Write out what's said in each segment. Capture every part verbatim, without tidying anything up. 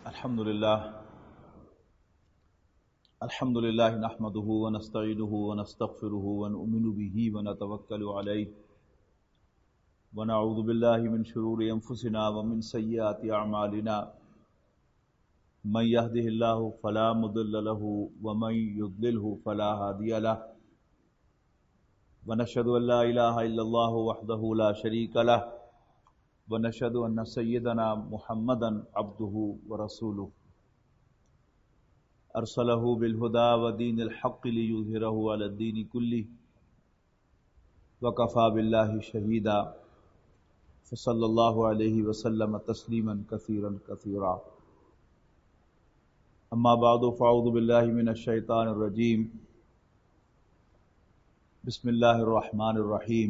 الحمد لله الحمد لله نحمده ونستعينه ونستغفره ونؤمن به ونتوكل عليه ونعوذ بالله من شرور أنفسنا ومن سيئات أعمالنا من يهده الله فلا مضل له ومن يضلله فلا هادي له ونشهد أن لا إله إلا الله وحده لا شريك له ونشهد أن سيدنا محمدا عبده ورسوله أرسله بالهدى ودين الحق ليظهره على الدين كله وكفى بالله شهيدا فصلى الله عليه وسلم تسليما كثيرا كثيرا أما بعد فأعوذ بالله من الشيطان الرجيم بسم الله الرحمن الرحيم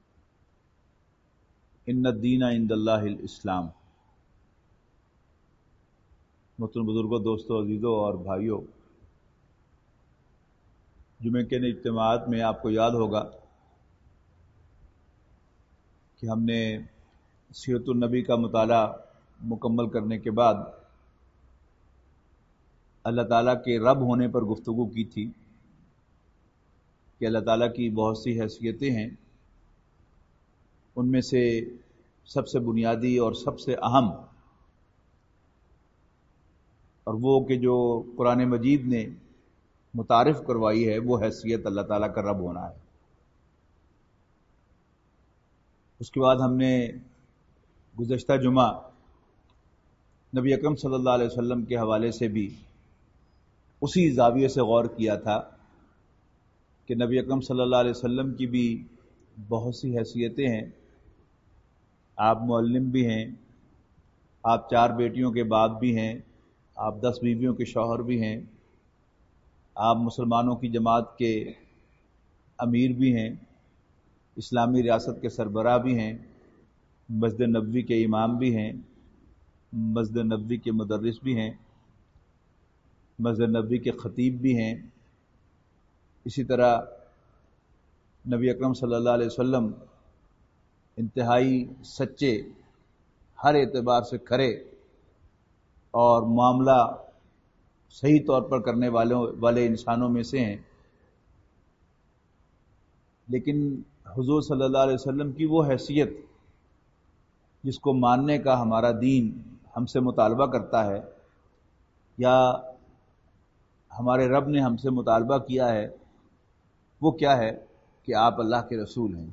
ان الدین عند اللہ الاسلام۔ محترم بزرگوں، دوستوں، عزیزوں اور بھائیوں، جمعے کے اجتماعات میں آپ کو یاد ہوگا کہ ہم نے سیرت النبی کا مطالعہ مکمل کرنے کے بعد اللہ تعالیٰ کے رب ہونے پر گفتگو کی تھی کہ اللہ تعالیٰ کی بہت سی حیثیتیں ہیں، ان میں سے سب سے بنیادی اور سب سے اہم اور وہ کہ جو قرآن مجید نے متعارف کروائی ہے وہ حیثیت اللہ تعالیٰ کا رب ہونا ہے۔ اس کے بعد ہم نے گزشتہ جمعہ نبی اکرم صلی اللہ علیہ وسلم کے حوالے سے بھی اسی زاویے سے غور کیا تھا کہ نبی اکرم صلی اللہ علیہ وسلم کی بھی بہت سی حیثیتیں ہیں۔ آپ معلم بھی ہیں، آپ چار بیٹیوں کے باپ بھی ہیں، آپ دس بیویوں کے شوہر بھی ہیں، آپ مسلمانوں کی جماعت کے امیر بھی ہیں، اسلامی ریاست کے سربراہ بھی ہیں، مسجد نبوی کے امام بھی ہیں، مسجد نبوی کے مدرس بھی ہیں، مسجد نبوی کے خطیب بھی ہیں۔ اسی طرح نبی اکرم صلی اللہ علیہ وسلم انتہائی سچے، ہر اعتبار سے کھرے اور معاملہ صحیح طور پر کرنے والوں والے انسانوں میں سے ہیں۔ لیکن حضور صلی اللہ علیہ وسلم کی وہ حیثیت جس کو ماننے کا ہمارا دین ہم سے مطالبہ کرتا ہے یا ہمارے رب نے ہم سے مطالبہ کیا ہے، وہ کیا ہے کہ آپ اللہ کے رسول ہیں۔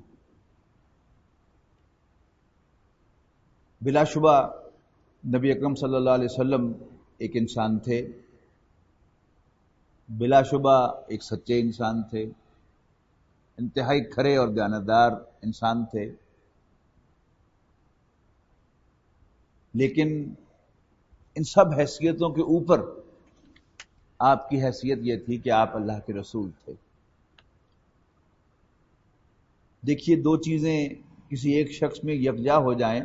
بلا شبہ نبی اکرم صلی اللہ علیہ وسلم ایک انسان تھے، بلا شبہ ایک سچے انسان تھے، انتہائی کھرے اور دیانتدار انسان تھے، لیکن ان سب حیثیتوں کے اوپر آپ کی حیثیت یہ تھی کہ آپ اللہ کے رسول تھے۔ دیکھیے، دو چیزیں کسی ایک شخص میں یکجا ہو جائیں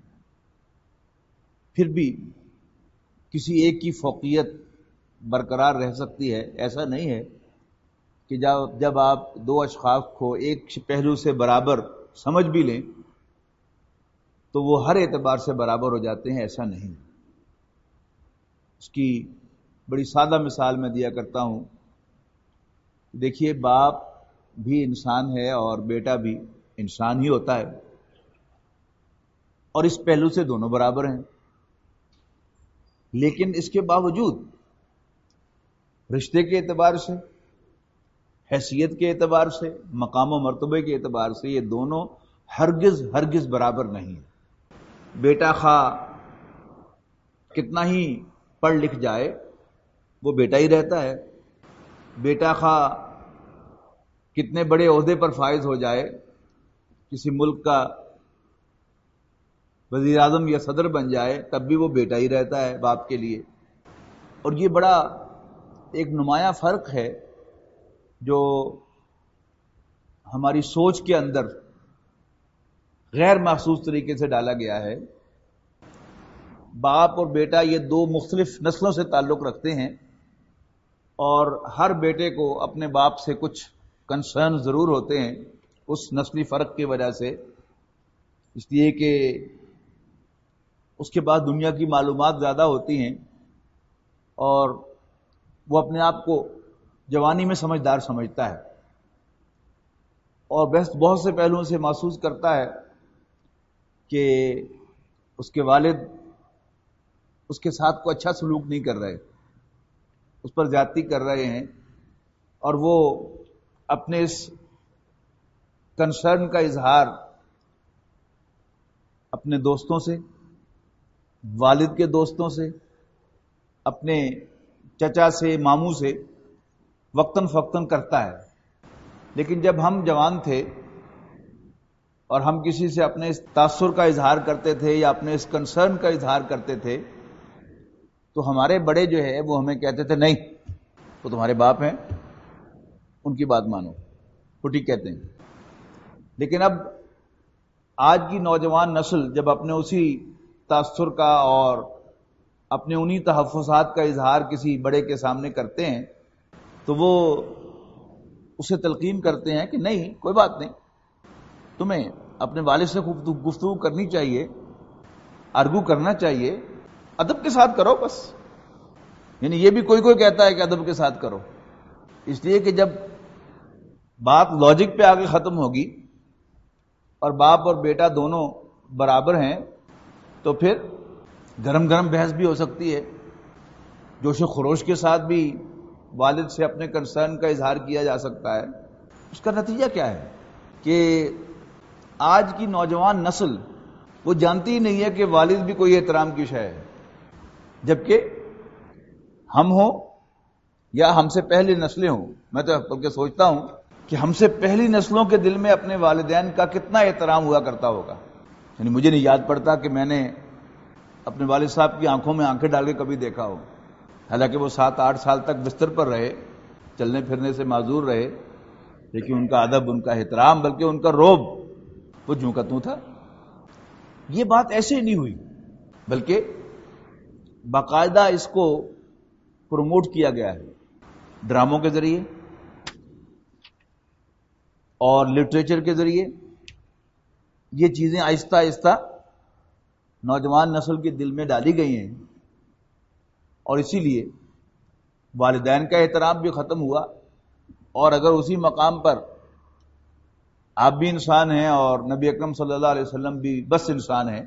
پھر بھی کسی ایک کی فوقیت برقرار رہ سکتی ہے، ایسا نہیں ہے کہ جب جب آپ دو اشخاص کو ایک پہلو سے برابر سمجھ بھی لیں تو وہ ہر اعتبار سے برابر ہو جاتے ہیں، ایسا نہیں۔ اس کی بڑی سادہ مثال میں دیا کرتا ہوں۔ دیکھیے، باپ بھی انسان ہے اور بیٹا بھی انسان ہی ہوتا ہے، اور اس پہلو سے دونوں برابر ہیں، لیکن اس کے باوجود رشتے کے اعتبار سے، حیثیت کے اعتبار سے، مقام و مرتبے کے اعتبار سے یہ دونوں ہرگز ہرگز برابر نہیں ہیں۔ بیٹا خواہ کتنا ہی پڑھ لکھ جائے وہ بیٹا ہی رہتا ہے، بیٹا خواہ کتنے بڑے عہدے پر فائز ہو جائے، کسی ملک کا وزیر اعظم یا صدر بن جائے، تب بھی وہ بیٹا ہی رہتا ہے باپ کے لیے۔ اور یہ بڑا ایک نمایاں فرق ہے جو ہماری سوچ کے اندر غیر محسوس طریقے سے ڈالا گیا ہے۔ باپ اور بیٹا یہ دو مختلف نسلوں سے تعلق رکھتے ہیں، اور ہر بیٹے کو اپنے باپ سے کچھ کنسرن ضرور ہوتے ہیں اس نسلی فرق کی وجہ سے، اس لیے کہ اس کے بعد دنیا کی معلومات زیادہ ہوتی ہیں اور وہ اپنے آپ کو جوانی میں سمجھدار سمجھتا ہے اور بہت سے پہلوؤں سے محسوس کرتا ہے کہ اس کے والد اس کے ساتھ کو اچھا سلوک نہیں کر رہے، اس پر زیادتی کر رہے ہیں، اور وہ اپنے اس کنسرن کا اظہار اپنے دوستوں سے، والد کے دوستوں سے، اپنے چچا سے، ماموں سے وقتاً فوقتاً کرتا ہے۔ لیکن جب ہم جوان تھے اور ہم کسی سے اپنے اس تاثر کا اظہار کرتے تھے یا اپنے اس کنسرن کا اظہار کرتے تھے تو ہمارے بڑے جو ہے وہ ہمیں کہتے تھے نہیں وہ تمہارے باپ ہیں، ان کی بات مانو، وہ ٹھیک کہتے ہیں۔ لیکن اب آج کی نوجوان نسل جب اپنے اسی تاثر کا اور اپنے انہی تحفظات کا اظہار کسی بڑے کے سامنے کرتے ہیں تو وہ اسے تلقین کرتے ہیں کہ نہیں کوئی بات نہیں، تمہیں اپنے والد سے گفتگو کرنی چاہیے، آرگو کرنا چاہیے، ادب کے ساتھ کرو بس۔ یعنی یہ بھی کوئی کوئی کہتا ہے کہ ادب کے ساتھ کرو، اس لیے کہ جب بات لاجک پہ آگے ختم ہوگی اور باپ اور بیٹا دونوں برابر ہیں تو پھر گرم گرم بحث بھی ہو سکتی ہے، جوش و خروش کے ساتھ بھی والد سے اپنے کنسرن کا اظہار کیا جا سکتا ہے۔ اس کا نتیجہ کیا ہے کہ آج کی نوجوان نسل وہ جانتی ہی نہیں ہے کہ والد بھی کوئی احترام کی شے ہے، جبکہ ہم ہوں یا ہم سے پہلی نسلیں ہوں، میں تو بلکہ سوچتا ہوں کہ ہم سے پہلی نسلوں کے دل میں اپنے والدین کا کتنا احترام ہوا کرتا ہوگا۔ یعنی مجھے نہیں یاد پڑتا کہ میں نے اپنے والد صاحب کی آنکھوں میں آنکھیں ڈال کے کبھی دیکھا ہو، حالانکہ وہ سات آٹھ سال تک بستر پر رہے، چلنے پھرنے سے معذور رہے، لیکن ان کا ادب، ان کا احترام، بلکہ ان کا روب وہ جوں کا توں تھا۔ یہ بات ایسے ہی نہیں ہوئی، بلکہ باقاعدہ اس کو پروموٹ کیا گیا ہے ڈراموں کے ذریعے اور لٹریچر کے ذریعے۔ یہ چیزیں آہستہ آہستہ نوجوان نسل کے دل میں ڈالی گئی ہیں اور اسی لیے والدین کا احترام بھی ختم ہوا، اور اگر اسی مقام پر آپ بھی انسان ہیں اور نبی اکرم صلی اللہ علیہ وسلم بھی بس انسان ہیں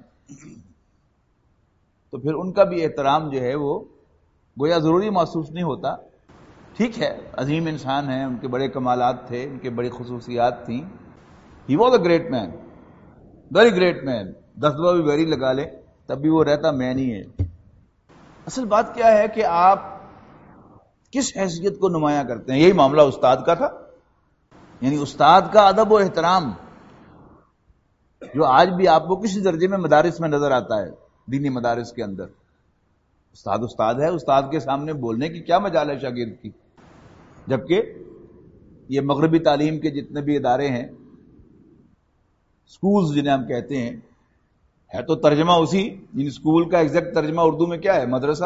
تو پھر ان کا بھی احترام جو ہے وہ گویا ضروری محسوس نہیں ہوتا۔ ٹھیک ہے، عظیم انسان ہیں، ان کے بڑے کمالات تھے، ان کے بڑی خصوصیات تھیں، he was a great man, very great man, دس دفعہ بھی ویری لگا لیں تب بھی وہ رہتا مین ہی ہے۔ اصل بات کیا ہے کہ آپ کس حیثیت کو نمایاں کرتے ہیں؟ یہی معاملہ استاد کا تھا، یعنی استاد کا ادب و احترام جو آج بھی آپ کو کسی درجے میں مدارس میں نظر آتا ہے، دینی مدارس کے اندر استاد استاد ہے، استاد کے سامنے بولنے کی کیا مجال ہے شاگرد کی، جبکہ یہ مغربی تعلیم کے جتنے بھی ادارے ہیں، سکولز جنہیں ہم کہتے ہیں، ہے تو ترجمہ اسی، یعنی سکول کا ایگزیکٹ ترجمہ اردو میں کیا ہے؟ مدرسہ۔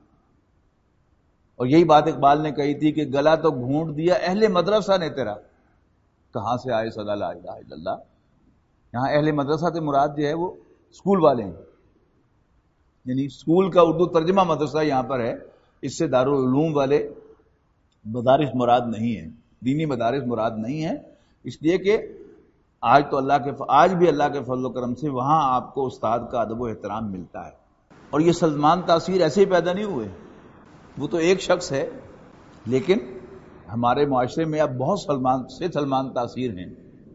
اور یہی بات اقبال نے کہی تھی کہ گلا تو گھونٹ دیا اہل مدرسہ نے تیرا، کہاں سے آئے صدا لا الہ الا اللہ۔ یہاں اہل مدرسہ سے مراد جو ہے وہ سکول والے ہیں، یعنی سکول کا اردو ترجمہ مدرسہ یہاں پر ہے، اس سے دارالعلوم والے مدارس مراد نہیں ہیں، دینی مدارس مراد نہیں ہیں، اس لیے کہ آج تو اللہ کے آج بھی اللہ کے فضل و کرم سے وہاں آپ کو استاد کا ادب و احترام ملتا ہے۔ اور یہ سلمان تاثیر ایسے ہی پیدا نہیں ہوئے، وہ تو ایک شخص ہے، لیکن ہمارے معاشرے میں اب بہت سلمان سے سلمان تاثیر ہیں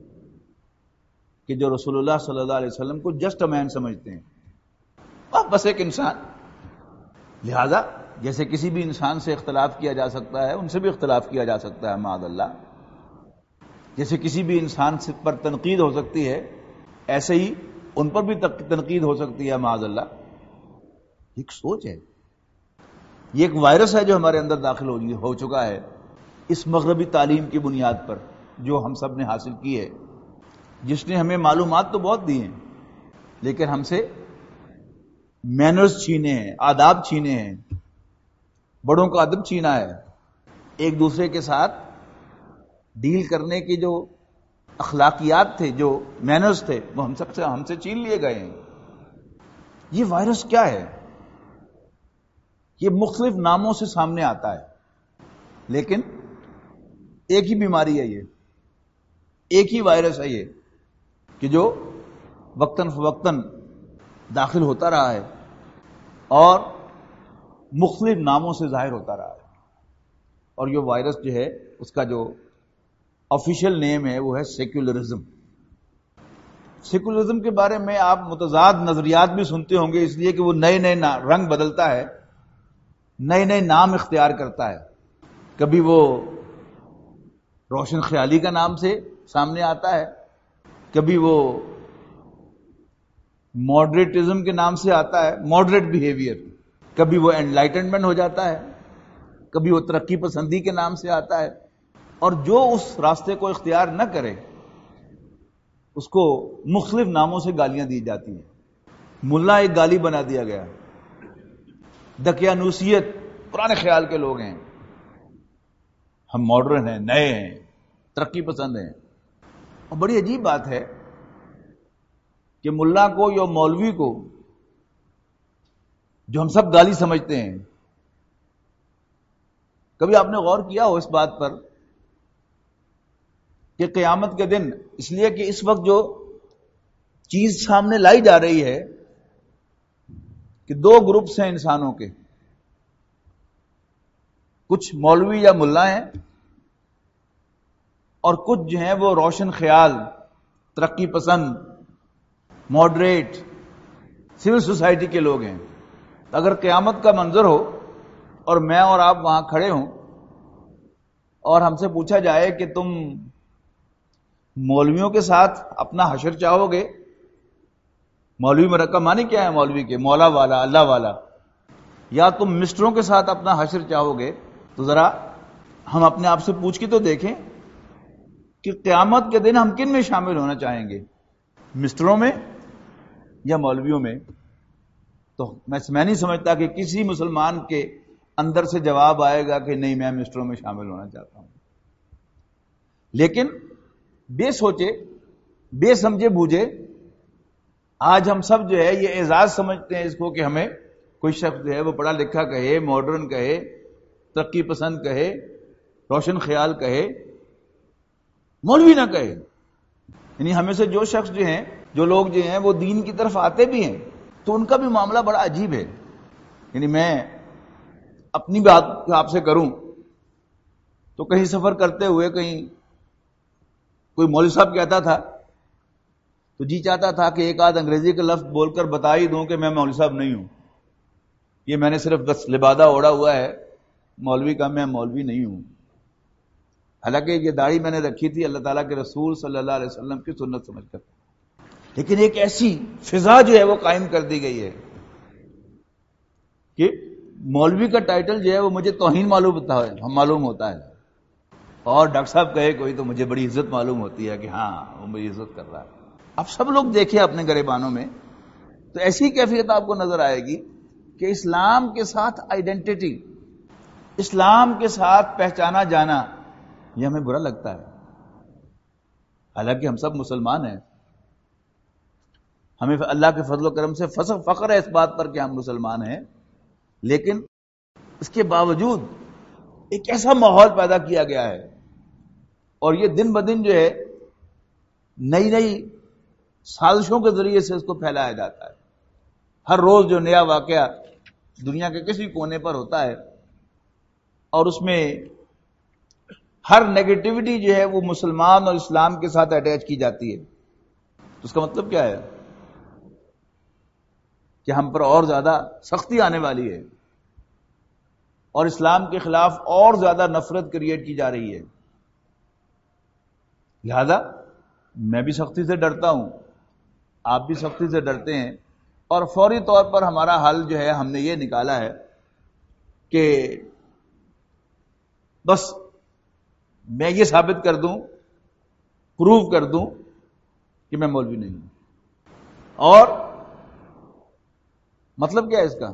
کہ جو رسول اللہ صلی اللہ علیہ وسلم کو جسٹ اے مین سمجھتے ہیں، بس ایک انسان۔ لہذا جیسے کسی بھی انسان سے اختلاف کیا جا سکتا ہے، ان سے بھی اختلاف کیا جا سکتا ہے معاذ اللہ، جیسے کسی بھی انسان پر تنقید ہو سکتی ہے ایسے ہی ان پر بھی تنقید ہو سکتی ہے معاذ اللہ۔ ایک سوچ ہے، یہ ایک وائرس ہے جو ہمارے اندر داخل ہو چکا ہے اس مغربی تعلیم کی بنیاد پر جو ہم سب نے حاصل کی ہے، جس نے ہمیں معلومات تو بہت دی ہیں لیکن ہم سے مینرز چھینے ہیں، آداب چھینے ہیں، بڑوں کا ادب چھینا ہے، ایک دوسرے کے ساتھ ڈیل کرنے کی جو اخلاقیات تھے، جو مینرز تھے، وہ ہم سب سے ہم سے چھین لیے گئے ہیں۔ یہ وائرس کیا ہے؟ یہ مختلف ناموں سے سامنے آتا ہے، لیکن ایک ہی بیماری ہے، یہ ایک ہی وائرس ہے یہ کہ جو وقتاً فوقتاً داخل ہوتا رہا ہے اور مختلف ناموں سے ظاہر ہوتا رہا ہے. اور یہ وائرس جو ہے اس کا جو آفیشیل نیم ہے وہ ہے سیکولرزم. سیکولرزم کے بارے میں آپ متضاد نظریات بھی سنتے ہوں گے، اس لیے کہ وہ نئے نئے رنگ بدلتا ہے، نئے نئے نام اختیار کرتا ہے. کبھی وہ روشن خیالی کا نام سے سامنے آتا ہے، کبھی وہ ماڈریٹزم کے نام سے آتا ہے، ماڈریٹ بیہیویئر، کبھی وہ انلائٹنمنٹ ہو جاتا ہے، کبھی وہ ترقی پسندی کے نام سے آتا ہے. اور جو اس راستے کو اختیار نہ کرے اس کو مختلف ناموں سے گالیاں دی جاتی ہیں. ملا ایک گالی بنا دیا گیا، دقیانوسیت پرانے خیال کے لوگ ہیں، ہم ماڈرن ہیں، نئے ہیں، ترقی پسند ہیں. اور بڑی عجیب بات ہے کہ ملا کو یا مولوی کو جو ہم سب گالی سمجھتے ہیں، کبھی آپ نے غور کیا ہو اس بات پر کہ قیامت کے دن، اس لیے کہ اس وقت جو چیز سامنے لائی جا رہی ہے کہ دو گروپس ہیں انسانوں کے، کچھ مولوی یا ملا ہیں اور کچھ جو ہیں وہ روشن خیال، ترقی پسند، ماڈریٹ، سول سوسائٹی کے لوگ ہیں. اگر قیامت کا منظر ہو اور میں اور آپ وہاں کھڑے ہوں اور ہم سے پوچھا جائے کہ تم مولویوں کے ساتھ اپنا حشر چاہو گے، مولوی مرکب معنی کیا ہے مولوی کے؟ مولا والا، اللہ والا، یا تم مسٹروں کے ساتھ اپنا حشر چاہو گے، تو ذرا ہم اپنے آپ سے پوچھ کے تو دیکھیں کہ قیامت کے دن ہم کن میں شامل ہونا چاہیں گے، مسٹروں میں یا مولویوں میں؟ تو میں نہیں سمجھتا کہ کسی مسلمان کے اندر سے جواب آئے گا کہ نہیں میں مسٹروں میں شامل ہونا چاہتا ہوں. لیکن بے سوچے، بے سمجھے بوجھے آج ہم سب جو ہے یہ اعزاز سمجھتے ہیں اس کو کہ ہمیں کوئی شخص جو ہے وہ پڑھا لکھا کہے، ماڈرن کہے، ترقی پسند کہے، روشن خیال کہے، مولوی نہ کہے. یعنی ہمیں سے جو شخص جو ہیں، جو لوگ جو ہیں وہ دین کی طرف آتے بھی ہیں تو ان کا بھی معاملہ بڑا عجیب ہے. یعنی میں اپنی بات آپ سے کروں تو کہیں سفر کرتے ہوئے کہیں کوئی مولوی صاحب کہتا تھا تو جی چاہتا تھا کہ ایک آدھ انگریزی کا لفظ بول کر بتا ہی دوں کہ میں مولوی صاحب نہیں ہوں، یہ میں نے صرف بس لبادہ اوڑا ہوا ہے، مولوی کا میں مولوی نہیں ہوں. حالانکہ یہ داڑھی میں نے رکھی تھی اللہ تعالیٰ کے رسول صلی اللہ علیہ وسلم کی سنت سمجھ کر. لیکن ایک ایسی فضا جو ہے وہ قائم کر دی گئی ہے کہ مولوی کا ٹائٹل جو ہے وہ مجھے توہین معلوم ہوتا ہے، ہم معلوم ہوتا ہے، اور ڈاکٹر صاحب کہے کوئی تو مجھے بڑی عزت معلوم ہوتی ہے کہ ہاں وہ مجھے عزت کر رہا ہے. اب سب لوگ دیکھیں اپنے گریبانوں میں تو ایسی کیفیت آپ کو نظر آئے گی کہ اسلام کے ساتھ آئیڈینٹی، اسلام کے ساتھ پہچانا جانا یہ ہمیں برا لگتا ہے. حالانکہ ہم سب مسلمان ہیں، ہمیں اللہ کے فضل و کرم سے فخر ہے اس بات پر کہ ہم مسلمان ہیں، لیکن اس کے باوجود ایک ایسا ماحول پیدا کیا گیا ہے اور یہ دن بدن جو ہے نئی نئی سازشوں کے ذریعے سے اس کو پھیلایا جاتا ہے. ہر روز جو نیا واقعہ دنیا کے کسی کونے پر ہوتا ہے اور اس میں ہر نیگیٹیوٹی جو ہے وہ مسلمان اور اسلام کے ساتھ اٹیچ کی جاتی ہے. تو اس کا مطلب کیا ہے کہ ہم پر اور زیادہ سختی آنے والی ہے اور اسلام کے خلاف اور زیادہ نفرت کریٹ کی جا رہی ہے. لہذا میں بھی سختی سے ڈرتا ہوں، آپ بھی سختی سے ڈرتے ہیں، اور فوری طور پر ہمارا حل جو ہے ہم نے یہ نکالا ہے کہ بس میں یہ ثابت کر دوں، پروو کر دوں کہ میں مولوی نہیں ہوں. اور مطلب کیا ہے اس کا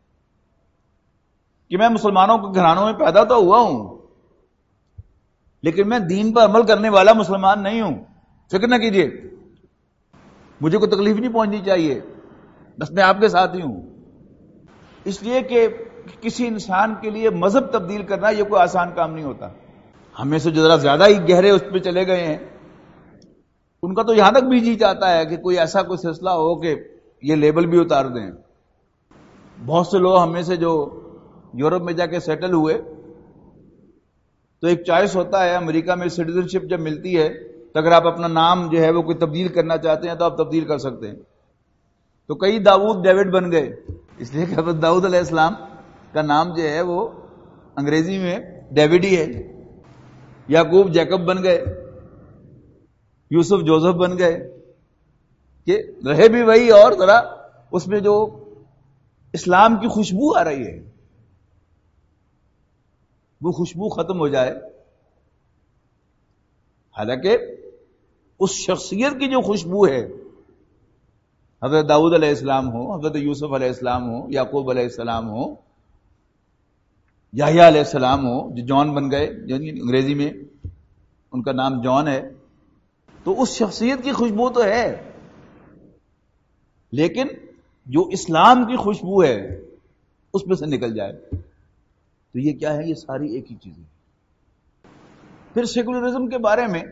کہ میں مسلمانوں کے گھرانوں میں پیدا تو ہوا ہوں لیکن میں دین پر عمل کرنے والا مسلمان نہیں ہوں. فکر نہ کیجیے، مجھے کوئی تکلیف نہیں پہنچنی چاہیے، بس میں آپ کے ساتھ ہی ہوں. اس لیے کہ کہ کسی انسان کے لیے مذہب تبدیل کرنا یہ کوئی آسان کام نہیں ہوتا. ہمیں سے جو ذرا زیادہ ہی گہرے اس پہ چلے گئے ہیں ان کا تو یہاں تک بھی جی چاہتا ہے کہ کوئی ایسا کوئی سلسلہ ہو کہ یہ لیبل بھی اتار دیں. بہت سے لوگ ہمیں سے جو یورپ میں جا کے سیٹل ہوئے تو ایک چوائس ہوتا ہے امریکہ میں سٹیزن شپ جب ملتی ہے تو اگر آپ اپنا نام جو ہے وہ کوئی تبدیل کرنا چاہتے ہیں تو آپ تبدیل کر سکتے ہیں. تو کئی داؤد ڈیوڈ بن گئے اس لیے کہ حضرت داؤد علیہ السلام کا نام جو ہے وہ انگریزی میں ڈیوڈ ہی ہے. یعقوب جیکب بن گئے, یوسف جوزف بن گئے, کہ رہے بھی وہی اور ذرا اس میں جو اسلام کی خوشبو آ رہی ہے وہ خوشبو ختم ہو جائے. حالانکہ اس شخصیت کی جو خوشبو ہے, حضرت داؤد علیہ السلام ہو, حضرت یوسف علیہ السلام ہو, یعقوب علیہ السلام ہو, یحییٰ علیہ السلام ہو جو جان بن گئے, انگریزی میں ان کا نام جان ہے, تو اس شخصیت کی خوشبو تو ہے, لیکن جو اسلام کی خوشبو ہے اس میں سے نکل جائے تو یہ کیا ہے؟ یہ ساری ایک ہی چیز ہے. پھر سیکولرزم کے بارے میں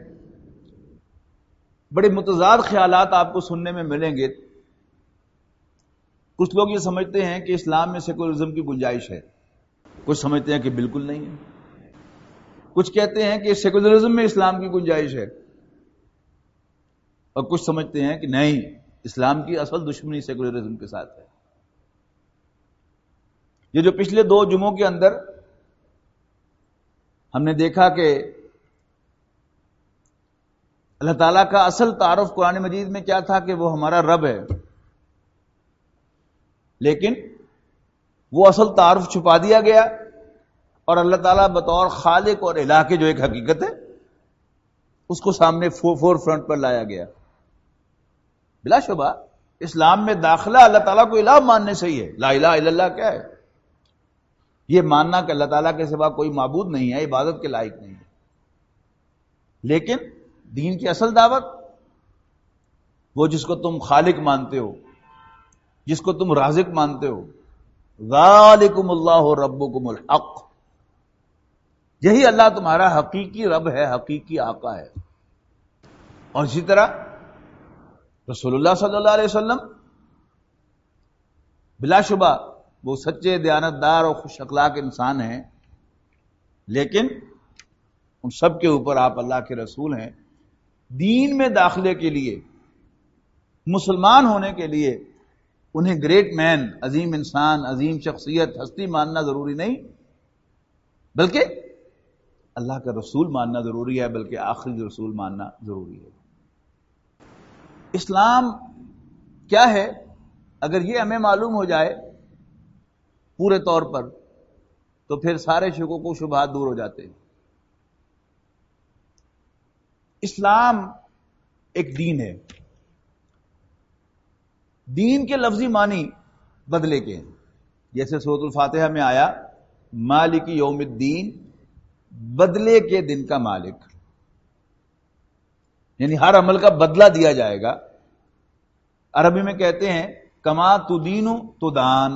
بڑے متضاد خیالات آپ کو سننے میں ملیں گے. کچھ لوگ یہ سمجھتے ہیں کہ اسلام میں سیکولرزم کی گنجائش ہے, کچھ سمجھتے ہیں کہ بالکل نہیں ہے, کچھ کہتے ہیں کہ سیکولرزم میں اسلام کی گنجائش ہے, اور کچھ سمجھتے ہیں کہ نہیں, اسلام کی اصل دشمنی سیکولرزم کے ساتھ ہے. یہ جو پچھلے دو جمعوں کے اندر ہم نے دیکھا کہ اللہ تعالیٰ کا اصل تعارف قرآن مجید میں کیا تھا کہ وہ ہمارا رب ہے, لیکن وہ اصل تعارف چھپا دیا گیا اور اللہ تعالیٰ بطور خالق اور الہ کے جو ایک حقیقت ہے اس کو سامنے فور فرنٹ پر لایا گیا. بلا شبہ اسلام میں داخلہ اللہ تعالیٰ کو الہ ماننے سے ہی ہے. لا الہ الا اللہ کیا ہے؟ یہ ماننا کہ اللہ تعالیٰ کے سوا کوئی معبود نہیں ہے, عبادت کے لائق نہیں ہے. لیکن دین کی اصل دعوت وہ جس کو تم خالق مانتے ہو, جس کو تم رازق مانتے ہو, ذالکم اللہ ربکم الحق, یہی اللہ تمہارا حقیقی رب ہے, حقیقی آقا ہے. اور اسی طرح رسول اللہ صلی اللہ علیہ وسلم بلا شبہ وہ سچے دیانتدار اور خوش اخلاق انسان ہیں, لیکن ان سب کے اوپر آپ اللہ کے رسول ہیں. دین میں داخلے کے لیے, مسلمان ہونے کے لیے انہیں گریٹ مین, عظیم انسان, عظیم شخصیت, ہستی ماننا ضروری نہیں, بلکہ اللہ کا رسول ماننا ضروری ہے, بلکہ آخری رسول ماننا ضروری ہے. اسلام کیا ہے اگر یہ ہمیں معلوم ہو جائے پورے طور پر تو پھر سارے شکوک و شبہات دور ہو جاتے ہیں. اسلام ایک دین ہے. دین کے لفظی معنی بدلے کے ہیں, جیسے سورۃ الفاتحہ میں آیا مالک یوم الدین, بدلے کے دن کا مالک, یعنی ہر عمل کا بدلہ دیا جائے گا. عربی میں کہتے ہیں کما تدین تدان,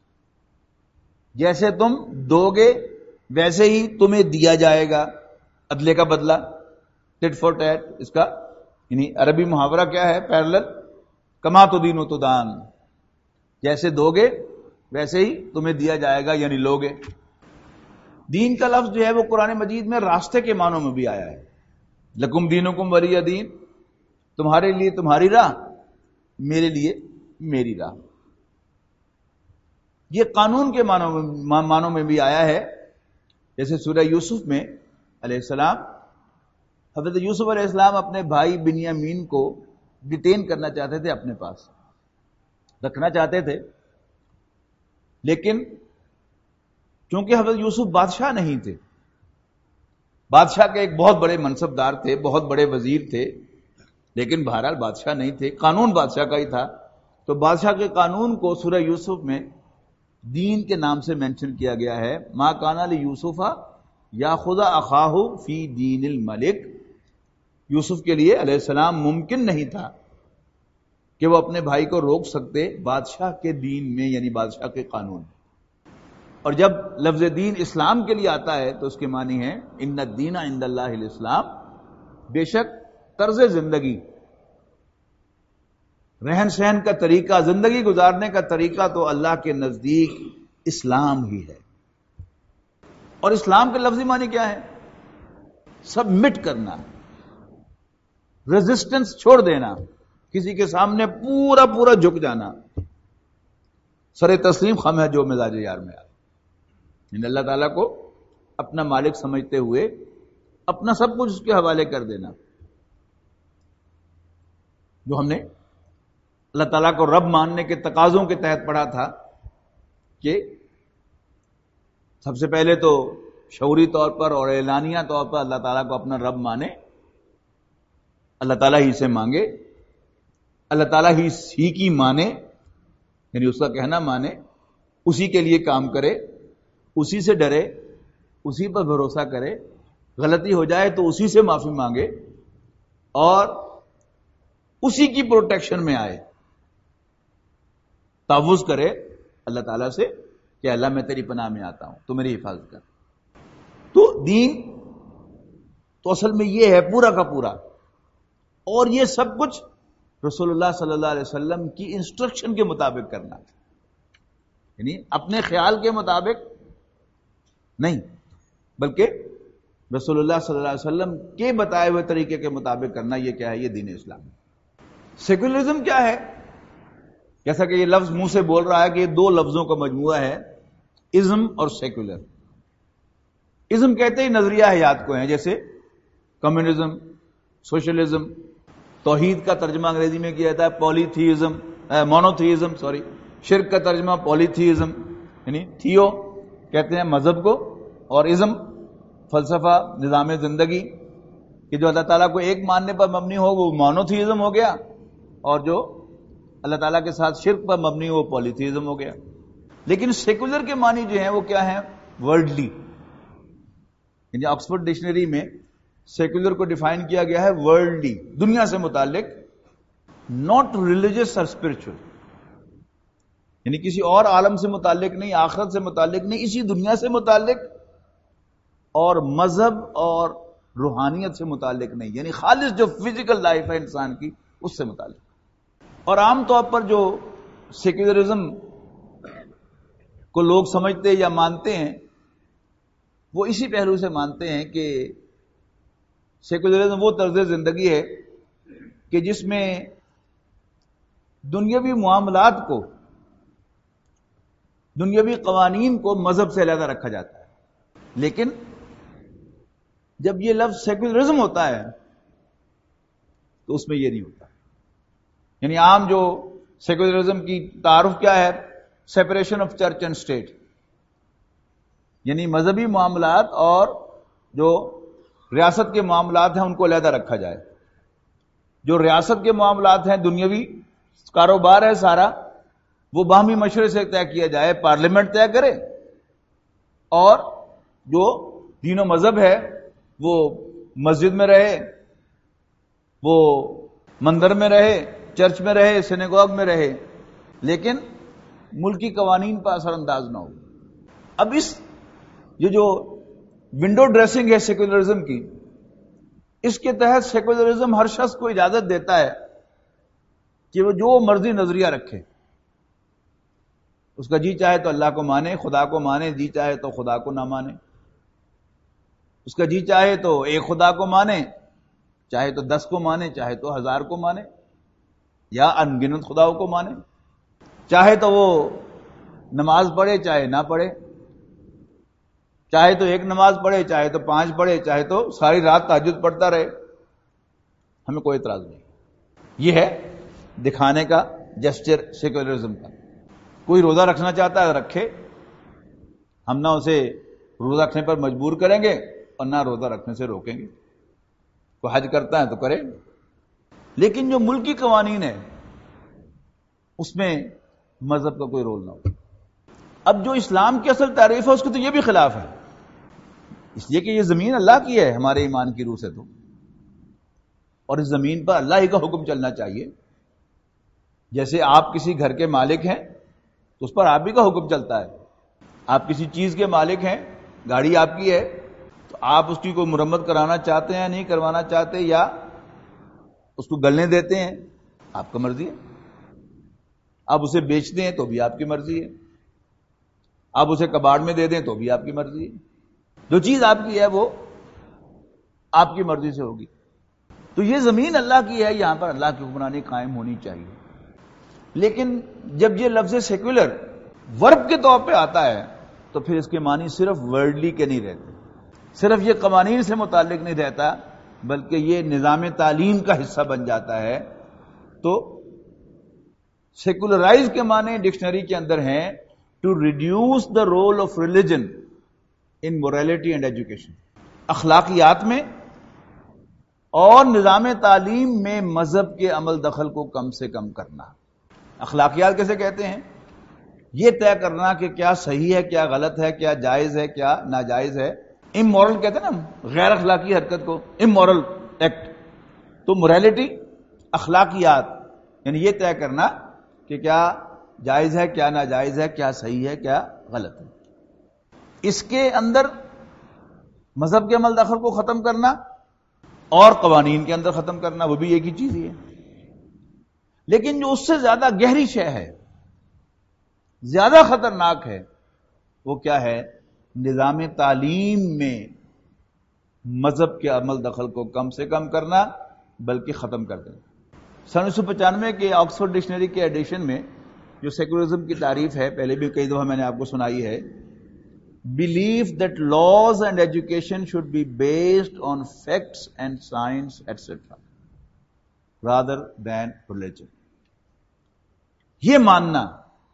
جیسے تم دو گے ویسے ہی تمہیں دیا جائے گا. عدلے کا بدلہ, ٹٹ فور ٹیٹ, اس کا یعنی عربی محاورہ کیا ہے؟ پیرلل. کما تدین تدان, جیسے دو گے ویسے ہی تمہیں دیا جائے گا, یعنی لوگے. دین کا لفظ جو ہے وہ قرآن مجید میں راستے کے معنوں میں بھی آیا ہے. لکم دینکم ولی دین, تمہارے لیے تمہاری راہ, میرے لیے میری راہ. یہ قانون کے معنوں میں معنوں میں بھی آیا ہے, جیسے سورہ یوسف میں علیہ السلام, حضرت یوسف علیہ السلام اپنے بھائی بنیامین کو ڈیٹین کرنا چاہتے تھے, اپنے پاس رکھنا چاہتے تھے, لیکن چونکہ حضرت یوسف بادشاہ نہیں تھے, بادشاہ کے ایک بہت بڑے منصب دار تھے, بہت بڑے وزیر تھے, لیکن بہرحال بادشاہ نہیں تھے, قانون بادشاہ کا ہی تھا. تو بادشاہ کے قانون کو سورہ یوسف میں دین کے نام سے مینشن کیا گیا ہے. ما کان لیوسف یاخذ اخاہ فی دین الملک, یوسف کے لیے علیہ السلام ممکن نہیں تھا کہ وہ اپنے بھائی کو روک سکتے بادشاہ کے دین میں, یعنی بادشاہ کے قانون. اور جب لفظ دین اسلام کے لیے آتا ہے تو اس کے معنی ہے ان الدین عند اللہ الاسلام، بے شک طرز زندگی، رہن سہن کا طریقہ، زندگی گزارنے کا طریقہ تو اللہ کے نزدیک اسلام ہی ہے۔ اور اسلام کا لفظی معنی کیا ہے؟ سبمٹ کرنا، ریزسٹنس چھوڑ دینا، کسی کے سامنے پورا پورا جھک جانا، سر تسلیم خم ہے جو مزاج یار میں آ یعنی اللہ تعالیٰ کو اپنا مالک سمجھتے ہوئے اپنا سب کچھ اس کے حوالے کر دینا۔ جو ہم نے اللہ تعالیٰ کو رب ماننے کے تقاضوں کے تحت پڑھا تھا کہ سب سے پہلے تو شعوری طور پر اور اعلانیہ طور پر اللہ تعالیٰ کو اپنا رب مانے، اللہ تعالیٰ ہی سے مانگے، اللہ تعالیٰ ہی ہی کی مانے، یعنی اس کا کہنا مانے، اسی کے لیے کام کرے، اسی سے ڈرے، اسی پر بھروسہ کرے، غلطی ہو جائے تو اسی سے معافی مانگے اور اسی کی پروٹیکشن میں آئے، تعوذ کرے اللہ تعالیٰ سے کہ اللہ میں تیری پناہ میں آتا ہوں، تو میری حفاظت کر۔ تو دین تو اصل میں یہ ہے پورا کا پورا، اور یہ سب کچھ رسول اللہ صلی اللہ علیہ وسلم کی انسٹرکشن کے مطابق کرنا، یعنی اپنے خیال کے مطابق نہیں، بلکہ رسول اللہ صلی اللہ علیہ وسلم کے بتائے ہوئے طریقے کے مطابق کرنا۔ یہ کیا ہے؟ یہ دین اسلام ہے۔ سیکولرزم کیا ہے؟ جیسا کہ یہ لفظ منہ سے بول رہا ہے کہ یہ دو لفظوں کا مجموعہ ہے، ازم اور سیکولر۔ ازم کہتے ہی نظریہ حیات کو ہیں، جیسے کمیونزم، سوشلزم۔ توحید کا ترجمہ انگریزی میں کیا جاتا ہے پولی تھیزم، مونوتھیزم، سوری۔ شرک کا ترجمہ پولی تھیزم، یعنی تھیو کہتے ہیں مذہب کو، اور ازم فلسفہ، نظام زندگی، کہ جو اللہ تعالیٰ کو ایک ماننے پر مبنی ہو وہ مونوتھیزم ہو گیا، اور جو اللہ تعالیٰ کے ساتھ شرک پر مبنی ہو وہ پولی تھیزم ہو گیا۔ لیکن سیکولر کے معنی جو ہیں وہ کیا ہیں؟ ورلڈلی، یعنی آکسفورڈ ڈکشنری میں سیکولر کو ڈیفائن کیا گیا ہے ورلڈلی، دنیا سے متعلق، ناٹ ریلیجس اور اسپرچل، یعنی کسی اور عالم سے متعلق نہیں، آخرت سے متعلق نہیں، اسی دنیا سے متعلق، اور مذہب اور روحانیت سے متعلق نہیں، یعنی خالص جو فزیکل لائف ہے انسان کی اس سے متعلق۔ اور عام طور پر جو سیکولرزم کو لوگ سمجھتے یا مانتے ہیں وہ اسی پہلو سے مانتے ہیں کہ سیکولرزم وہ طرز زندگی ہے کہ جس میں دنیاوی معاملات کو، دنیاوی قوانین کو مذہب سے علیحدہ رکھا جاتا ہے۔ لیکن جب یہ لفظ سیکولرزم ہوتا ہے تو اس میں یہ نہیں ہوتا، یعنی عام جو سیکولرزم کی تعارف کیا ہے؟ Separation of church and state, یعنی مذہبی معاملات اور جو ریاست کے معاملات ہیں ان کو علیحدہ رکھا جائے۔ جو ریاست کے معاملات ہیں، دنیاوی کاروبار ہے سارا، وہ باہمی مشورے سے طے کیا جائے، پارلیمنٹ طے کرے، اور جو دین و مذہب ہے وہ مسجد میں رہے، وہ مندر میں رہے، چرچ میں رہے، سینیگوگ میں رہے، لیکن ملکی قوانین پر اثر انداز نہ ہو۔ اب اس یہ جو ونڈو ڈریسنگ ہے سیکولرزم کی، اس کے تحت سیکولرزم ہر شخص کو اجازت دیتا ہے کہ وہ جو مرضی نظریہ رکھے، اس کا جی چاہے تو اللہ کو مانے، خدا کو مانے، جی چاہے تو خدا کو نہ مانے، اس کا جی چاہے تو ایک خدا کو مانے، چاہے تو دس کو مانے، چاہے تو ہزار کو مانے، یا ان گنت خداؤں کو مانے، چاہے تو وہ نماز پڑھے چاہے نہ پڑھے، چاہے تو ایک نماز پڑھے چاہے تو پانچ پڑھے، چاہے تو ساری رات تہجد پڑھتا رہے، ہمیں کوئی اعتراض نہیں۔ یہ ہے دکھانے کا جسچر سیکولرزم کا۔ کوئی روزہ رکھنا چاہتا ہے رکھے، ہم نہ اسے روزہ رکھنے پر مجبور کریں گے اور نہ روزہ رکھنے سے روکیں گے۔ کوئی حج کرتا ہے تو کرے، لیکن جو ملکی قوانین ہے اس میں مذہب کا کوئی رول نہ ہو۔ اب جو اسلام کی اصل تعریف ہے اس کے تو یہ بھی خلاف ہے، اس لیے کہ یہ زمین اللہ کی ہے ہمارے ایمان کی روح سے، تو اور اس زمین پر اللہ ہی کا حکم چلنا چاہیے۔ جیسے آپ کسی گھر کے مالک ہیں تو اس پر آپ ہی کا حکم چلتا ہے، آپ کسی چیز کے مالک ہیں، گاڑی آپ کی ہے، تو آپ اس کی کوئی مرمت کرانا چاہتے ہیں، نہیں کروانا چاہتے، یا اس کو گلنے دیتے ہیں، آپ کا مرضی ہے. آپ اسے بیچتے ہیں تو بھی آپ کی مرضی ہے، آپ اسے کباڑ میں دے دیں تو بھی آپ کی مرضی ہے. جو چیز آپ کی ہے وہ آپ کی مرضی سے ہوگی. تو یہ زمین اللہ کی ہے، یہاں پر اللہ کی حکمرانی قائم ہونی چاہیے. لیکن جب یہ لفظ سیکولر ورب کے طور پہ آتا ہے تو پھر اس کے معنی صرف ورلڈلی کے نہیں رہتے، صرف یہ قوانین سے متعلق نہیں رہتا، بلکہ یہ نظام تعلیم کا حصہ بن جاتا ہے. تو سیکولرائز کے معنی ڈکشنری کے اندر ہیں to reduce the role of religion in morality and education. اخلاقیات میں اور نظام تعلیم میں مذہب کے عمل دخل کو کم سے کم کرنا. اخلاقیات کیسے کہتے ہیں؟ یہ طے کرنا کہ کیا صحیح ہے، کیا غلط ہے، کیا جائز ہے، کیا ناجائز ہے. امورل کہتے ہیں نا غیر اخلاقی حرکت کو، امورل ایکٹ. تو موریلٹی اخلاقیات یعنی یہ طے کرنا کہ کیا جائز ہے، کیا ناجائز ہے، کیا صحیح ہے، کیا غلط ہے. اس کے اندر مذہب کے عمل دخل کو ختم کرنا اور قوانین کے اندر ختم کرنا، وہ بھی ایک ہی چیز ہی ہے. لیکن جو اس سے زیادہ گہری شے ہے، زیادہ خطرناک ہے، وہ کیا ہے؟ نظام تعلیم میں مذہب کے عمل دخل کو کم سے کم کرنا بلکہ ختم کر دینا. سن انیس سو پچانوے کے آکسفورڈ ڈکشنری کے ایڈیشن میں جو سیکولرزم کی تعریف ہے، پہلے بھی کئی دفعہ میں نے آپ کو سنائی ہے. Belief that laws and education should be based on facts and science, et cetera, rather than religion. یہ ماننا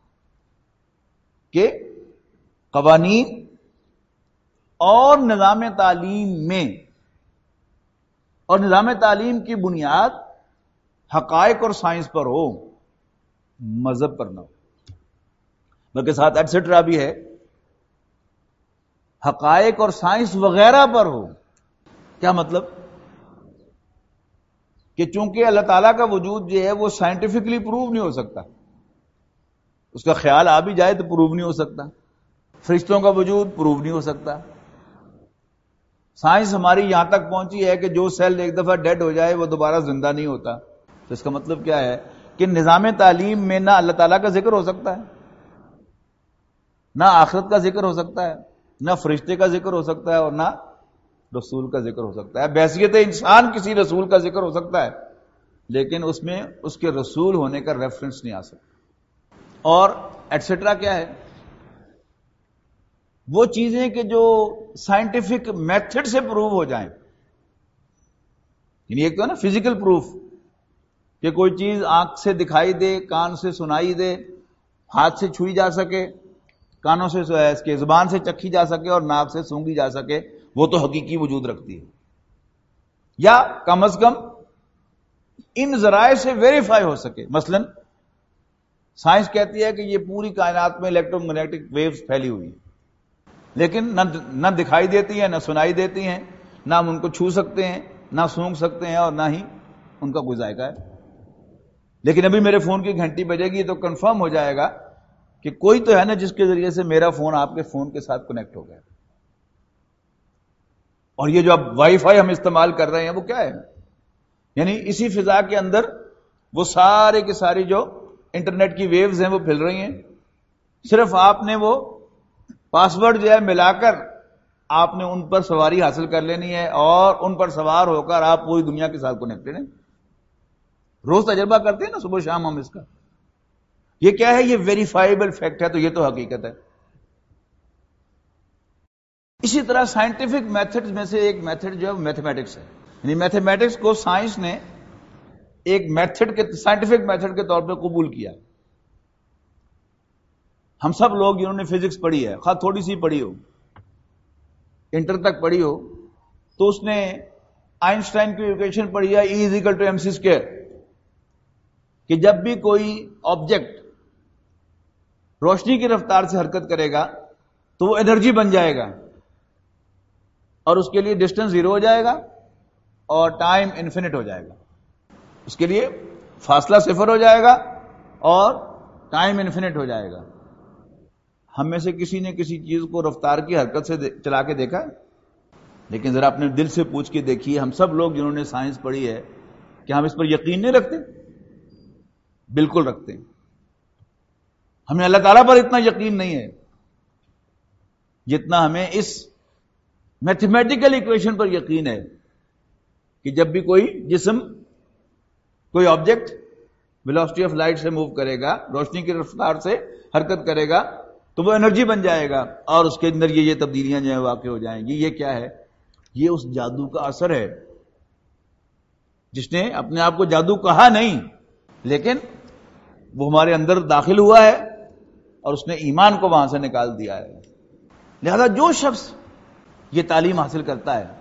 کہ قوانین اور نظام تعلیم میں اور نظام تعلیم کی بنیاد حقائق اور سائنس پر ہو، مذہب پر نہ ہو. بلکہ ساتھ ایٹسٹرا بھی ہے، حقائق اور سائنس وغیرہ پر ہو. کیا مطلب؟ کہ چونکہ اللہ تعالیٰ کا وجود جو ہے وہ سائنٹیفکلی پروو نہیں ہو سکتا، اس کا خیال آ بھی جائے تو پروو نہیں ہو سکتا. فرشتوں کا وجود پروو نہیں ہو سکتا. سائنس ہماری یہاں تک پہنچی ہے کہ جو سیل ایک دفعہ ڈیڈ ہو جائے وہ دوبارہ زندہ نہیں ہوتا. تو اس کا مطلب کیا ہے کہ نظام تعلیم میں نہ اللہ تعالیٰ کا ذکر ہو سکتا ہے، نہ آخرت کا ذکر ہو سکتا ہے، نہ فرشتے کا ذکر ہو سکتا ہے، اور نہ رسول کا ذکر ہو سکتا ہے. بحیثیت انسان کسی رسول کا ذکر ہو سکتا ہے، لیکن اس میں اس کے رسول ہونے کا ریفرنس نہیں آ سکتا. اور ایٹسٹرا کیا ہے؟ وہ چیزیں کہ جو سائنٹیفک میتھڈ سے پروو ہو جائیں. یعنی ایک تو ہے نا فزیکل پروف، کہ کوئی چیز آنکھ سے دکھائی دے، کان سے سنائی دے، ہاتھ سے چھوئی جا سکے، کانوں سے اس کے زبان سے چکھی جا سکے اور ناک سے سونگھی جا سکے، وہ تو حقیقی وجود رکھتی ہے. یا کم از کم ان ذرائع سے ویریفائی ہو سکے. مثلا سائنس کہتی ہے کہ یہ پوری کائنات میں الیکٹرو میگنیٹک ویوز پھیلی ہوئی ہیں، لیکن نہ دکھائی دیتی ہیں، نہ سنائی دیتی ہیں، نہ ہم ان کو چھو سکتے ہیں، نہ سونگ سکتے ہیں، اور نہ ہی ان کا کوئی ذائقہ ہے. لیکن ابھی میرے فون کی گھنٹی بجے گی تو کنفرم ہو جائے گا کہ کوئی تو ہے نا جس کے ذریعے سے میرا فون آپ کے فون کے ساتھ کنیکٹ ہو گیا. اور یہ جو اب وائی فائی ہم استعمال کر رہے ہیں وہ کیا ہے؟ یعنی اسی فضا کے اندر وہ سارے کے ساری جو انٹرنیٹ کی ویوز ہیں وہ پھیل رہی ہیں. صرف آپ نے وہ پاس ورڈ جو ہے ملا کر آپ نے ان پر سواری حاصل کر لینی ہے، اور ان پر سوار ہو کر آپ پوری دنیا کے ساتھ کنیکٹڈ ہیں. روز تجربہ کرتے ہیں نا صبح شام ہم اس کا. یہ کیا ہے؟ یہ ویریفائیبل فیکٹ ہے، تو یہ تو حقیقت ہے. اسی طرح سائنٹیفک میتھڈ میں سے ایک میتھڈ جو ہے میتھمیٹکس ہے. یعنی میتھمیٹکس کو سائنس نے ایک میتھڈ کے سائنٹیفک میتھڈ کے طور پہ قبول کیا. ہم سب لوگ جنہوں نے فزکس پڑھی ہے، خواہ تھوڑی سی پڑھی ہو، انٹر تک پڑھی ہو، تو اس نے آئنسٹائن کی ایکویشن پڑھی ہے، E is equal to M C square, کہ جب بھی کوئی آبجیکٹ روشنی کی رفتار سے حرکت کرے گا تو وہ انرجی بن جائے گا، اور اس کے لیے ڈسٹینس زیرو ہو جائے گا اور ٹائم انفینٹ ہو جائے گا. اس کے لیے فاصلہ صفر ہو جائے گا اور ٹائم انفینٹ ہو جائے گا. ہم میں سے کسی نے کسی چیز کو رفتار کی حرکت سے چلا کے دیکھا؟ لیکن ذرا اپنے دل سے پوچھ کے دیکھیے، ہم سب لوگ جنہوں نے سائنس پڑھی ہے، کیا ہم اس پر یقین نہیں رکھتے؟ بالکل رکھتے ہیں۔ ہمیں اللہ تعالیٰ پر اتنا یقین نہیں ہے جتنا ہمیں اس میتھمیٹیکل ایکویشن پر یقین ہے کہ جب بھی کوئی جسم، کوئی آبجیکٹ ویلوسٹی آف لائٹ سے موو کرے گا، روشنی کی رفتار سے حرکت کرے گا، تو وہ انرجی بن جائے گا اور اس کے اندر یہ یہ تبدیلیاں جو ہیں واقع ہو جائیں گی۔ یہ کیا ہے؟ یہ اس جادو کا اثر ہے جس نے اپنے آپ کو جادو کہا نہیں، لیکن وہ ہمارے اندر داخل ہوا ہے اور اس نے ایمان کو وہاں سے نکال دیا ہے۔ لہذا جو شخص یہ تعلیم حاصل کرتا ہے،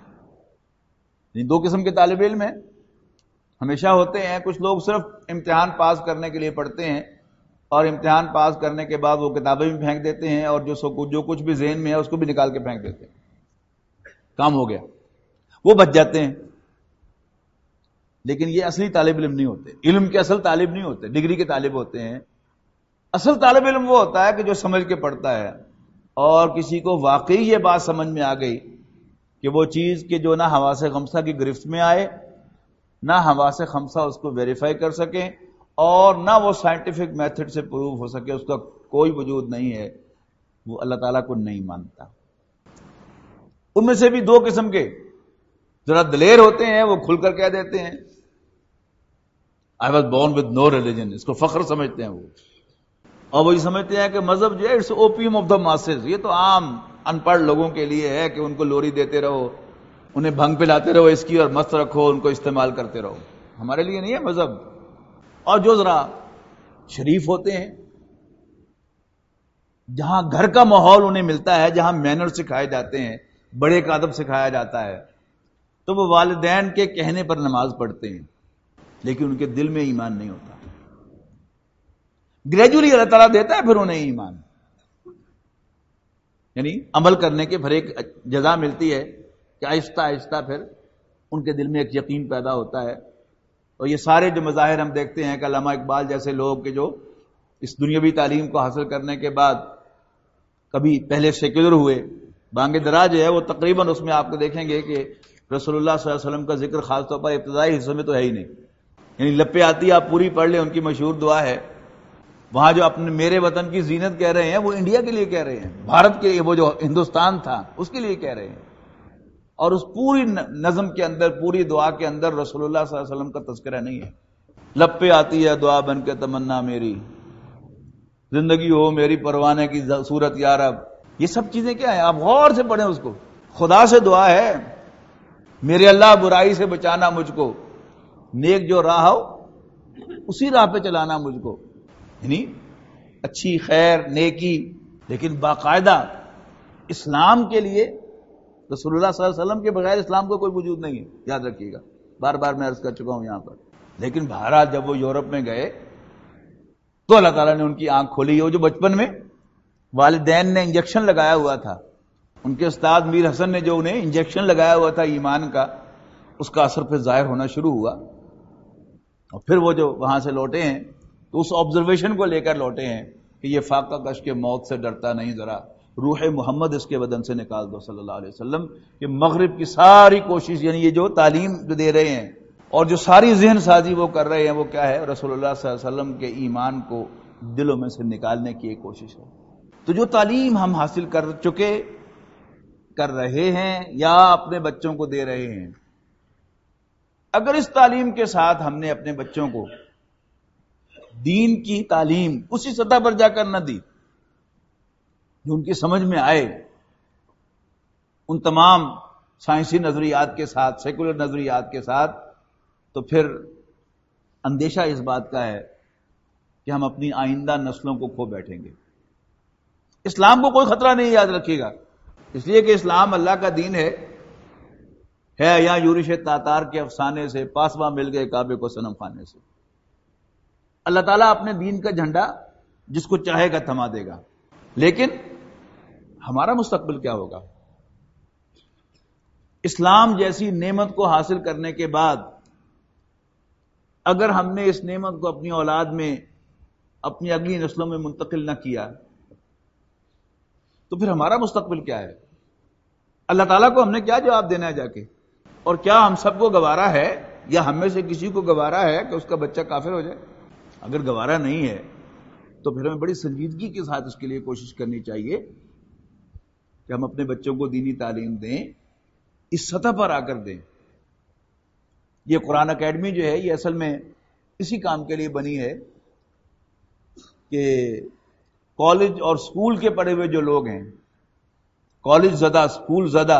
دو قسم کے طالب علم ہیں، ہمیشہ ہوتے ہیں۔ کچھ لوگ صرف امتحان پاس کرنے کے لیے پڑھتے ہیں اور امتحان پاس کرنے کے بعد وہ کتابیں بھی پھینک دیتے ہیں اور جو جو کچھ بھی ذہن میں ہے اس کو بھی نکال کے پھینک دیتے ہیں، کام ہو گیا، وہ بچ جاتے ہیں۔ لیکن یہ اصلی طالب علم نہیں ہوتے، علم کے اصل طالب نہیں ہوتے، ڈگری کے طالب ہوتے ہیں۔ اصل طالب علم وہ ہوتا ہے کہ جو سمجھ کے پڑھتا ہے اور کسی کو واقعی یہ بات سمجھ میں آ گئی کہ وہ چیز کہ جو نہ حواس خمسہ کی گرفت میں آئے، نہ حواس خمسہ اس کو ویریفائی کر سکیں اور نہ وہ سائنٹیفک میتھڈ سے پروف ہو سکے، اس کا کوئی وجود نہیں ہے، وہ اللہ تعالیٰ کو نہیں مانتا۔ ان میں سے بھی دو قسم کے ذرا دلیر ہوتے ہیں، وہ کھل کر کہہ دیتے ہیں I was born with no religion, اس کو فخر سمجھتے ہیں وہ، اور وہی سمجھتے ہیں کہ مذہب جو ہے it's opium of the masses, یہ تو عام ان پڑھ لوگوں کے لیے ہے کہ ان کو لوری دیتے رہو، انہیں بھنگ پلاتے رہو اس کی اور مست رکھو، ان کو استعمال کرتے رہو، ہمارے لیے نہیں ہے مذہب۔ اور جو ذرا شریف ہوتے ہیں، جہاں گھر کا ماحول انہیں ملتا ہے، جہاں مینر سکھائے جاتے ہیں، بڑے کا ادب سکھایا جاتا ہے، تو وہ والدین کے کہنے پر نماز پڑھتے ہیں لیکن ان کے دل میں ایمان نہیں ہوتا۔ گریجولی اللہ تعالیٰ دیتا ہے پھر انہیں ایمان، یعنی عمل کرنے کے پھر ایک جزا ملتی ہے کہ آہستہ آہستہ پھر ان کے دل میں ایک یقین پیدا ہوتا ہے۔ اور یہ سارے جو مظاہر ہم دیکھتے ہیں کہ علامہ اقبال جیسے لوگ کہ جو اس دنیاوی تعلیم کو حاصل کرنے کے بعد کبھی پہلے سیکولر ہوئے، بانگ درا جو ہے وہ تقریباً اس میں آپ کو دیکھیں گے کہ رسول اللہ صلی اللہ علیہ وسلم کا ذکر خاص طور پر ابتدائی حصے میں تو ہے ہی نہیں، یعنی لپے آتی آپ پوری پڑھ لیں، ان کی مشہور دعا ہے۔ وہاں جو اپنے میرے وطن کی زینت کہہ رہے ہیں وہ انڈیا کے لیے کہہ رہے ہیں، بھارت کے لیے، وہ جو ہندوستان تھا اس کے لیے کہہ رہے ہیں، اور اس پوری نظم کے اندر، پوری دعا کے اندر رسول اللہ صلی اللہ علیہ وسلم کا تذکرہ نہیں ہے۔ لب پہ آتی ہے دعا بن کے تمنا میری، زندگی ہو میری پروانے کی صورت یا رب، یہ سب چیزیں کیا ہیں؟ آپ غور سے پڑھیں اس کو، خدا سے دعا ہے میرے اللہ برائی سے بچانا مجھ کو، نیک جو راہ ہو اسی راہ پہ چلانا مجھ کو، یعنی اچھی خیر نیکی، لیکن باقاعدہ اسلام کے لیے رسول اللہ صلی اللہ علیہ وسلم کے بغیر اسلام کو کوئی وجود نہیں ہے، یاد رکھیے گا، بار بار میں عرض کر چکا ہوں یہاں پر۔ لیکن بہرحال جب وہ یورپ میں گئے تو اللہ تعالیٰ نے ان کی آنکھ کھولی۔ وہ جو بچپن میں والدین نے انجیکشن لگایا ہوا تھا، ان کے استاد میر حسن نے جو انہیں انجیکشن لگایا ہوا تھا ایمان کا، اس کا اثر پھر ظاہر ہونا شروع ہوا، اور پھر وہ جو وہاں سے لوٹے ہیں تو اس آبزرویشن کو لے کر لوٹے ہیں کہ یہ فاقہ کش کے موت سے ڈرتا نہیں، ذرا روح محمد اس کے بدن سے نکال دو صلی اللہ علیہ وسلم۔ کہ مغرب کی ساری کوشش، یعنی یہ جو تعلیم جو دے رہے ہیں اور جو ساری ذہن سازی وہ کر رہے ہیں، وہ کیا ہے؟ رسول اللہ صلی اللہ علیہ وسلم کے ایمان کو دلوں میں سے نکالنے کی ایک کوشش ہے۔ تو جو تعلیم ہم حاصل کر چکے، کر رہے ہیں یا اپنے بچوں کو دے رہے ہیں، اگر اس تعلیم کے ساتھ ہم نے اپنے بچوں کو دین کی تعلیم اسی سطح پر جا کر نہ دی جو ان کی سمجھ میں آئے، ان تمام سائنسی نظریات کے ساتھ، سیکولر نظریات کے ساتھ، تو پھر اندیشہ اس بات کا ہے کہ ہم اپنی آئندہ نسلوں کو کھو بیٹھیں گے۔ اسلام کو کوئی خطرہ نہیں، یاد رکھیے گا، اس لیے کہ اسلام اللہ کا دین ہے ہے یا یورش تاتار کے افسانے سے پاسواں مل گئے کعبے کو صنم خانے سے۔ اللہ تعالیٰ اپنے دین کا جھنڈا جس کو چاہے گا تھما دے گا، لیکن ہمارا مستقبل کیا ہوگا؟ اسلام جیسی نعمت کو حاصل کرنے کے بعد اگر ہم نے اس نعمت کو اپنی اولاد میں، اپنی اگلی نسلوں میں منتقل نہ کیا تو پھر ہمارا مستقبل کیا ہے؟ اللہ تعالیٰ کو ہم نے کیا جواب دینا ہے جا کے؟ اور کیا ہم سب کو گوارا ہے یا ہم میں سے کسی کو گوارا ہے کہ اس کا بچہ کافر ہو جائے؟ اگر گوارا نہیں ہے تو پھر ہمیں بڑی سنجیدگی کے ساتھ اس کے لیے کوشش کرنی چاہیے کہ ہم اپنے بچوں کو دینی تعلیم دیں، اس سطح پر آ کر دیں۔ یہ قرآن اکیڈمی جو ہے یہ اصل میں اسی کام کے لیے بنی ہے کہ کالج اور سکول کے پڑھے ہوئے جو لوگ ہیں، کالج زدہ، سکول زدہ،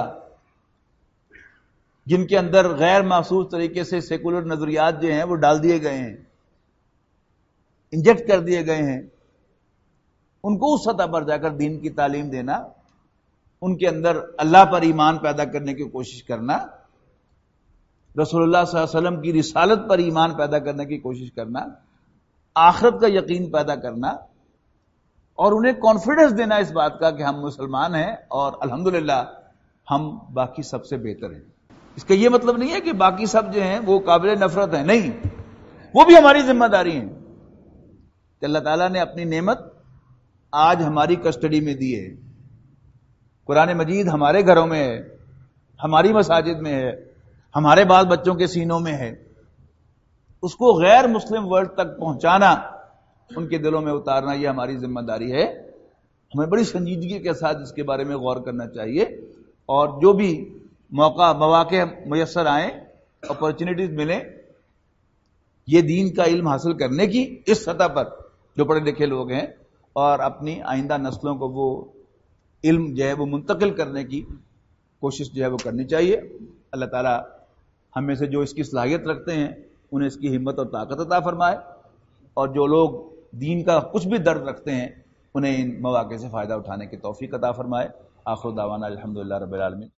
جن کے اندر غیر محسوس طریقے سے سیکولر نظریات جو ہیں وہ ڈال دیے گئے ہیں، انجیکٹ کر دیے گئے ہیں، ان کو اس سطح پر جا کر دین کی تعلیم دینا، ان کے اندر اللہ پر ایمان پیدا کرنے کی کوشش کرنا، رسول اللہ صلی اللہ علیہ وسلم کی رسالت پر ایمان پیدا کرنے کی کوشش کرنا، آخرت کا یقین پیدا کرنا، اور انہیں کانفیڈنس دینا اس بات کا کہ ہم مسلمان ہیں اور الحمدللہ ہم باقی سب سے بہتر ہیں۔ اس کا یہ مطلب نہیں ہے کہ باقی سب جو ہیں وہ قابل نفرت ہیں، نہیں، وہ بھی ہماری ذمہ داری ہیں کہ اللہ تعالیٰ نے اپنی نعمت آج ہماری کسٹڈی میں دی ہے۔ قرآن مجید ہمارے گھروں میں ہے، ہماری مساجد میں ہے، ہمارے بال بچوں کے سینوں میں ہے، اس کو غیر مسلم ورلڈ تک پہنچانا، ان کے دلوں میں اتارنا، یہ ہماری ذمہ داری ہے۔ ہمیں بڑی سنجیدگی کے ساتھ اس کے بارے میں غور کرنا چاہیے، اور جو بھی موقع مواقع میسر آئیں، اپرچونٹیز ملیں یہ دین کا علم حاصل کرنے کی، اس سطح پر جو پڑھے لکھے لوگ ہیں، اور اپنی آئندہ نسلوں کو وہ علم جو ہے وہ منتقل کرنے کی کوشش جو ہے وہ کرنی چاہیے۔ اللہ تعالیٰ ہم میں سے جو اس کی صلاحیت رکھتے ہیں انہیں اس کی ہمت اور طاقت عطا فرمائے، اور جو لوگ دین کا کچھ بھی درد رکھتے ہیں انہیں ان مواقع سے فائدہ اٹھانے کی توفیق عطا فرمائے۔ آخر دعوانا الحمدللہ رب العالمین۔